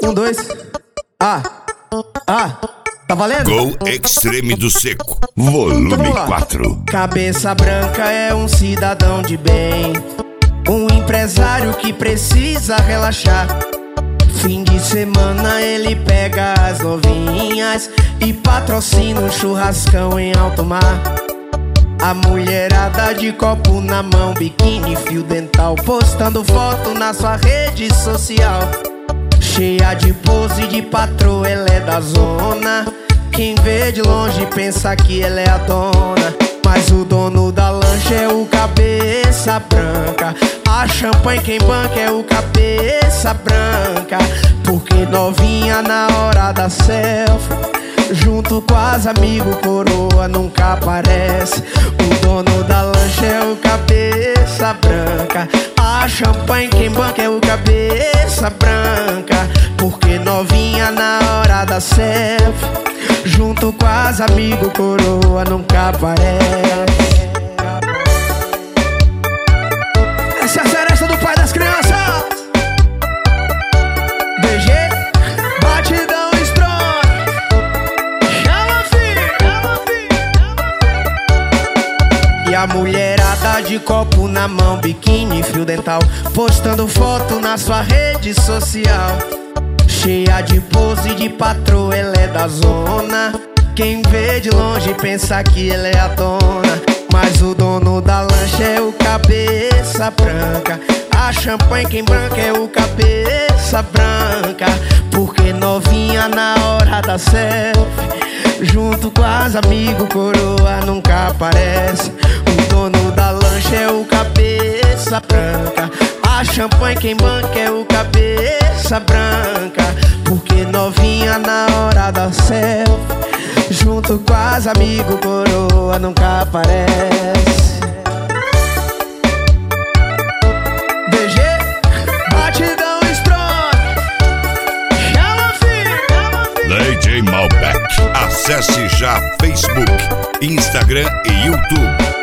2. Tá valendo? Gol Extreme do Seco, Então volume vamos lá. 4. Cabeça branca é um cidadão de bem, um empresário que precisa relaxar. Fim de semana ele pega as novinhas e patrocina um churrascão em alto mar. A mulherada de copo na mão, biquíni, fio dental, postando foto na sua rede social. Cheia de pose de patroa, ela é da zona. Quem vê de longe pensa que ela é a dona, mas o dono da lancha é o cabeça branca. A champanhe quem banca é o cabeça branca. Porque novinha na hora da selfie, junto com as amigos, coroa nunca aparece. O dono da lancha é o cabeça branca. A champanhe quem banca é o cabeça branca. Porque novinha na hora da selfie, junto com as amigos, coroa nunca aparece. Essa é a seresta do pai das crianças. DG, batidão strong. Chama, filho. E a mulherada de copo na mão, biquíni, fio dental, postando foto na sua rede social. Cheia de pose de patroa, ela é da zona. Quem vê de longe pensa que ela é a dona, mas o dono da lancha é o cabeça branca. A champanhe quem branca é o cabeça branca. Porque novinha na hora da selfie, junto com as amigos, coroa nunca aparece. O dono da lancha é o cabeça branca. A champanhe quem banca é o cabeça branca. Porque novinha na hora da selfie, junto com as amigos, coroa nunca aparece. DG, batidão strong. Chama, filho. DJ Malbec. Acesse já Facebook, Instagram e YouTube.